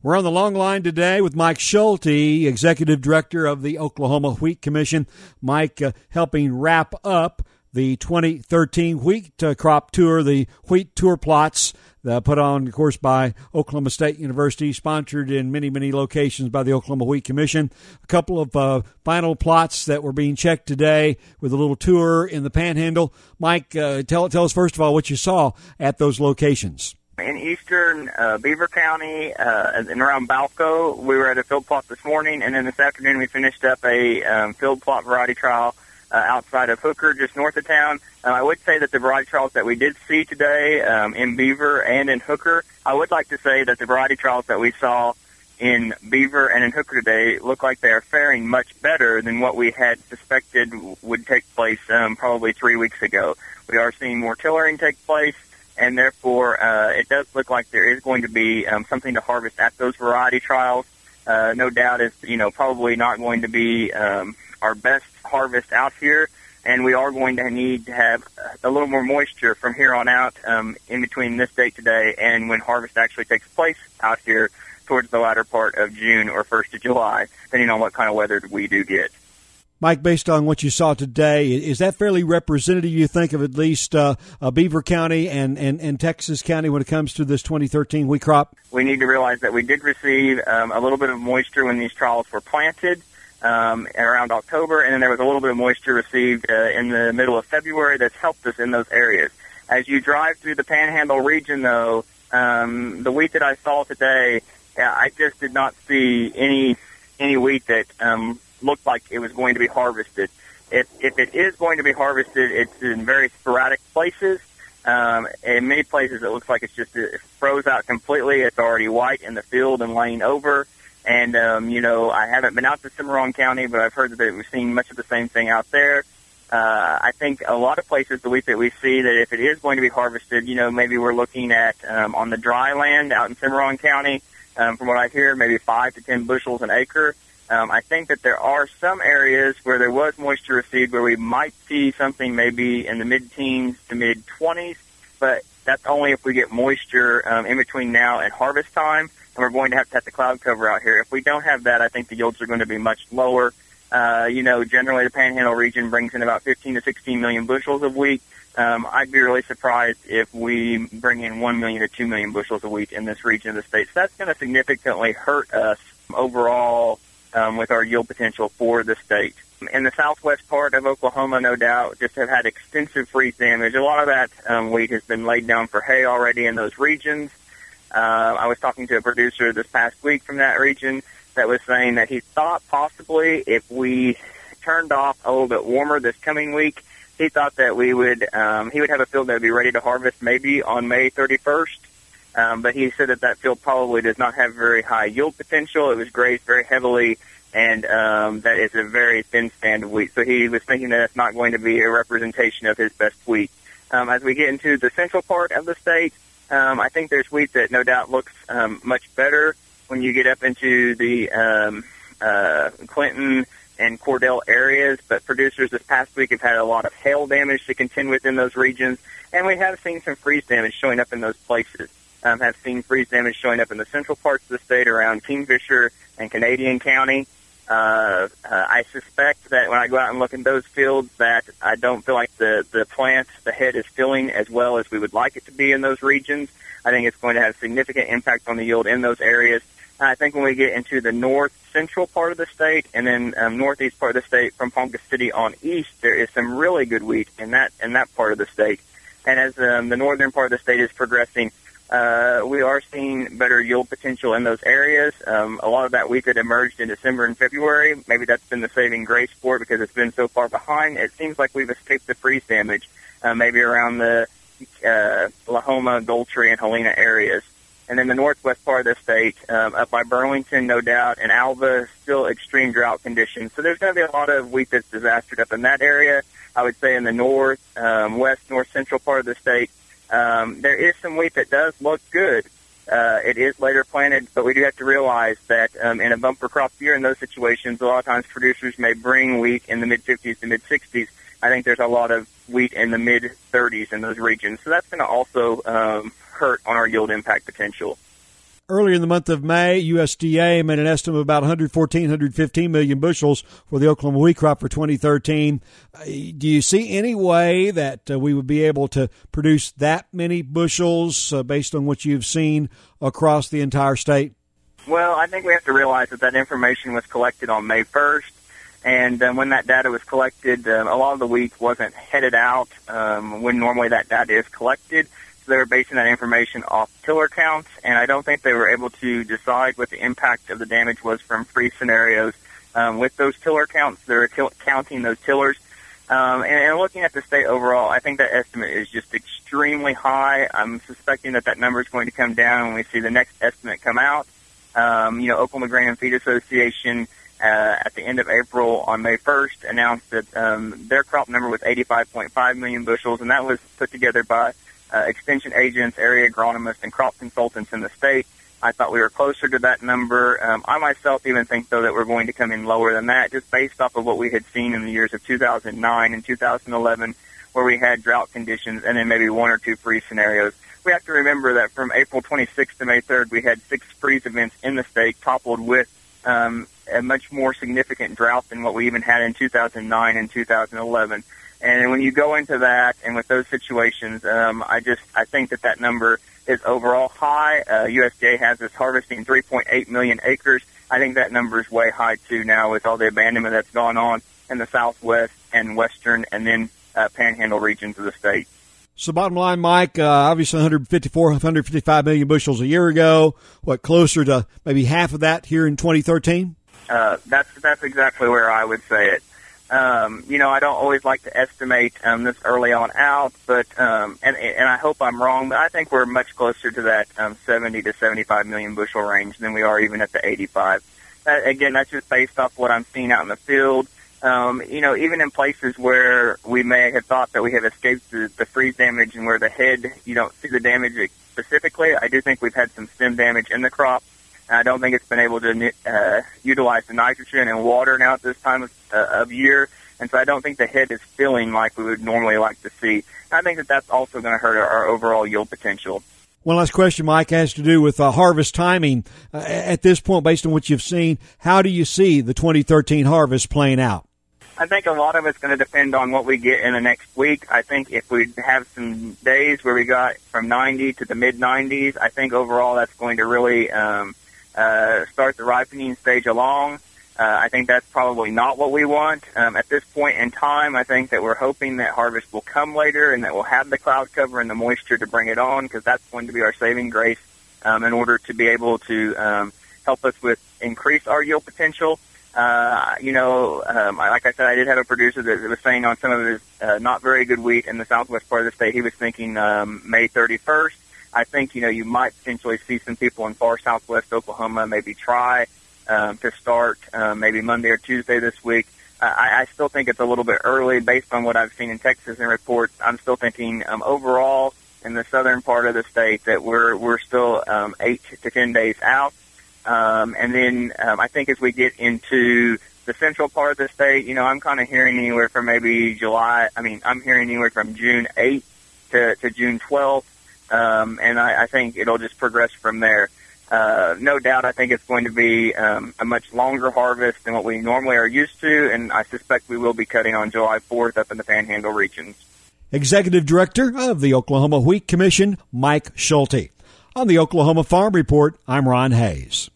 We're on the long line today with Mike Schulte, Executive Director of the Oklahoma Wheat Commission. Mike helping wrap up the 2013 wheat crop tour, the wheat tour plots put on, of course, by Oklahoma State University, sponsored in many, many locations by the Oklahoma Wheat Commission. A couple of final plots that were being checked today with a little tour in the Panhandle. Mike, tell us first of all what you saw at those locations. In eastern Beaver County and around Balco, we were at a field plot this morning, and then this afternoon we finished up a field plot variety trial outside of Hooker, just north of town. I would say that the variety trials that we did see today in Beaver and in Hooker, I would like to say that the variety trials that we saw in Beaver and in Hooker today look like they are faring much better than what we had suspected would take place probably 3 weeks ago. We are seeing more tillering take place, and therefore it does look like there is going to be something to harvest at those variety trials. No doubt it's probably not going to be our best harvest out here, and we are going to need to have a little more moisture from here on out in between this date today and when harvest actually takes place out here towards the latter part of June or 1st of July, depending on what kind of weather we do get. Mike, based on what you saw today, is that fairly representative, you think, of at least Beaver County and Texas County when it comes to this 2013 wheat crop? We need to realize that we did receive a little bit of moisture when these trials were planted around October, and then there was a little bit of moisture received in the middle of February that's helped us in those areas. As you drive through the Panhandle region, though, the wheat that I saw today, I just did not see any wheat that looked like it was going to be harvested. If it is going to be harvested, it's in very sporadic places. In many places, it looks like it froze out completely. It's already white in the field and laying over. And, I haven't been out to Cimarron County, but I've heard that we've seen much of the same thing out there. I think a lot of places, the wheat that we see, that if it is going to be harvested, maybe we're looking at on the dry land out in Cimarron County, from what I hear, maybe 5 to 10 bushels an acre. I think that there are some areas where there was moisture received where we might see something maybe in the mid-teens to mid-20s, but that's only if we get moisture in between now and harvest time, and we're going to have the cloud cover out here. If we don't have that, I think the yields are going to be much lower. Generally the Panhandle region brings in about 15 to 16 million bushels of wheat. I'd be really surprised if we bring in 1 million to 2 million bushels of wheat in this region of the state. So that's going to significantly hurt us overall with our yield potential for the state. In the southwest part of Oklahoma, no doubt, just have had extensive freeze damage. A lot of that wheat has been laid down for hay already in those regions. I was talking to a producer this past week from that region that was saying that he thought possibly if we turned off a little bit warmer this coming week, he thought that he would have a field that would be ready to harvest maybe on May 31st. But he said that field probably does not have very high yield potential. It was grazed very heavily, and that is a very thin stand of wheat. So he was thinking that it's not going to be a representation of his best wheat. As we get into the central part of the state, I think there's wheat that no doubt looks much better when you get up into the Clinton and Cordell areas, but producers this past week have had a lot of hail damage to contend with in those regions, and we have seen some freeze damage showing up in those places. Have seen freeze damage showing up in the central parts of the state around Kingfisher and Canadian County. I suspect that when I go out and look in those fields that I don't feel like the head is filling as well as we would like it to be in those regions. I think it's going to have significant impact on the yield in those areas. I think when we get into the north central part of the state and then northeast part of the state from Ponca City on east, there is some really good wheat in that part of the state. And as the northern part of the state is progressing, we are seeing better yield potential in those areas. A lot of that wheat that emerged in December and February, maybe that's been the saving grace for it because it's been so far behind. It seems like we've escaped the freeze damage, maybe around the Lahoma, Goltry, and Helena areas. And then the northwest part of the state, up by Burlington, no doubt, and Alva, still extreme drought conditions. So there's going to be a lot of wheat that's disastered up in that area. I would say in the north, west, north central part of the state, there is some wheat that does look good. It is later planted, but we do have to realize that in a bumper crop year in those situations, a lot of times producers may bring wheat in the mid-50s to mid-60s. I think there's a lot of wheat in the mid-30s in those regions. So that's going to also hurt on our yield impact potential. Earlier in the month of May, USDA made an estimate of about 114, 115 million bushels for the Oklahoma wheat crop for 2013. Do you see any way that we would be able to produce that many bushels based on what you've seen across the entire state? Well, I think we have to realize that information was collected on May 1st. And when that data was collected, a lot of the wheat wasn't headed out when normally that data is collected. So they were basing that information off tiller counts, and I don't think they were able to decide what the impact of the damage was from freeze scenarios with those tiller counts. They were counting those tillers. And looking at the state overall, I think that estimate is just extremely high. I'm suspecting that number is going to come down when we see the next estimate come out. Oklahoma Grain and Feed Association at the end of April on May 1st announced that their crop number was 85.5 million bushels, and that was put together by extension agents, area agronomists, and crop consultants in the state. I thought we were closer to that number. I myself even think, though, that we're going to come in lower than that, just based off of what we had seen in the years of 2009 and 2011, where we had drought conditions and then maybe one or two freeze scenarios. We have to remember that from April 26th to May 3rd, we had 6 freeze events in the state, coupled with a much more significant drought than what we even had in 2009 and 2011. And when you go into that and with those situations, I think that number is overall high. USDA has us harvesting 3.8 million acres. I think that number is way high too now with all the abandonment that's gone on in the southwest and western and then panhandle regions of the state. So bottom line, Mike, obviously 154, 155 million bushels a year ago. What, closer to maybe half of that here in 2013? That's exactly where I would say it. I don't always like to estimate this early on out, but and I hope I'm wrong, but I think we're much closer to that 70 to 75 million bushel range than we are even at the 85. Again, that's just based off what I'm seeing out in the field. Even in places where we may have thought that we have escaped the freeze damage and where the head, you don't see the damage specifically, I do think we've had some stem damage in the crop. I don't think it's been able to utilize the nitrogen and water now at this time of year, and so I don't think the head is filling like we would normally like to see. I think that that's also going to hurt our overall yield potential. One last question, Mike, has to do with harvest timing. At this point, based on what you've seen, how do you see the 2013 harvest playing out? I think a lot of it's going to depend on what we get in the next week. I think if we have some days where we got from 90 to the mid-90s, I think overall that's going to really start the ripening stage along. I think that's probably not what we want. At this point in time, I think that we're hoping that harvest will come later and that we'll have the cloud cover and the moisture to bring it on, because that's going to be our saving grace in order to be able to help us with increase our yield potential. Like I said, I did have a producer that was saying on some of his not very good wheat in the southwest part of the state, he was thinking May 31st. I think, you might potentially see some people in far southwest Oklahoma maybe try to start maybe Monday or Tuesday this week. I still think it's a little bit early based on what I've seen in Texas and reports. I'm still thinking overall in the southern part of the state that we're still 8 to 10 days out. And then I think as we get into the central part of the state, I'm kind of hearing anywhere from maybe I'm hearing anywhere from June 8th to June 12th. And I think it'll just progress from there. No doubt, I think it's going to be a much longer harvest than what we normally are used to, and I suspect we will be cutting on July 4th up in the Panhandle regions. Executive Director of the Oklahoma Wheat Commission, Mike Schulte. On the Oklahoma Farm Report, I'm Ron Hayes.